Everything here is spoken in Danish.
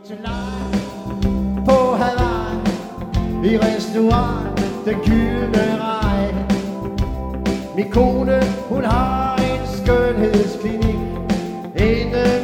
Tonight på Hawaii, i restaurant, den gyldne rej. Min kone, hun har en skønhedsklinik inde